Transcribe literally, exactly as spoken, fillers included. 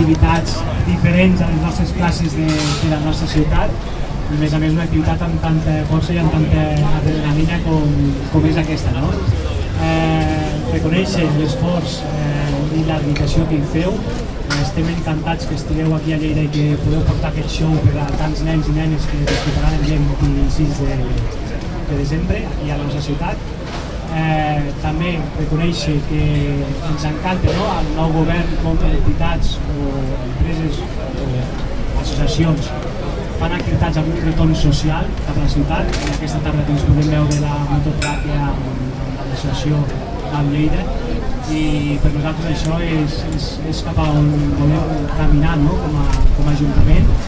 activitats diferents a les nostres classes de, de la nostra ciutat, i a més a més una activitat amb tanta força i amb tanta adrenalina com, com és aquesta, no? Eh, reconèixer l'esforç eh, i la dedicació que hi feu. Eh, estem encantats que estigueu aquí a Lleida i que podeu portar aquest show per a tants nens i nenes que disfrutaran el dia vint-i-sis de, de desembre aquí a la nostra ciutat. Eh, també reconèixer que ens encanta, no?, el nou govern com entitats o empreses o associacions fan activitats amb un retorn social cap a la ciutat. I aquesta tarda ens podem veure la mototeràpia amb l'associació del Lleida, i per nosaltres això és, és, és cap a on volem caminar, no?, com a, com a Ajuntament.